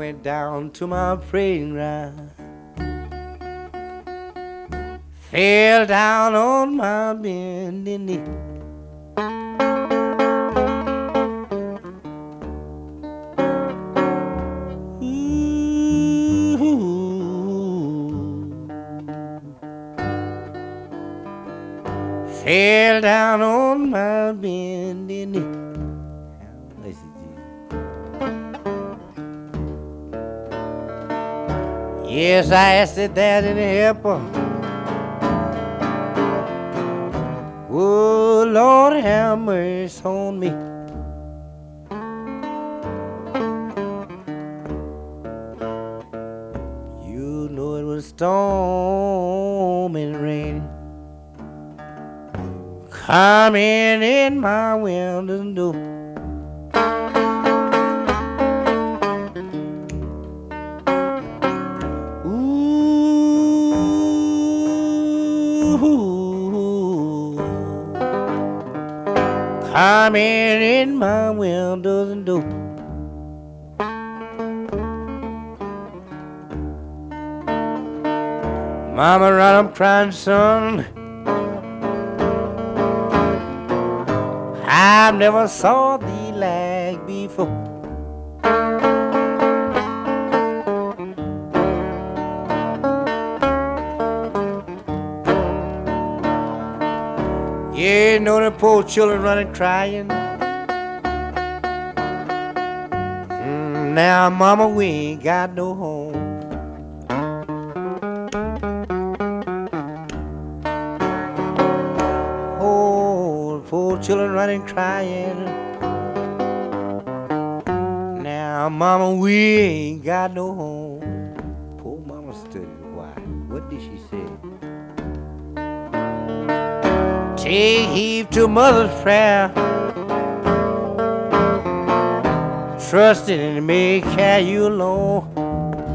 went down to my praying ground, fell down on my bending knee. Fell down on my bending knee. Listen, Jesus. Yes, I asked it that in help her. Oh, Lord, have mercy on me. You know it was storm and rain coming in my window door. Ooh, coming in my windows and door. Mama, run up crying, son. I've never saw thee like before. Yeah, know the poor children running crying. Now, Mama, we ain't got no home. Poor children running crying. Now, Mama, we ain't got no home. Poor Mama studied why. What did she say? Take heed to Mother's prayer, trusting in me carry you along.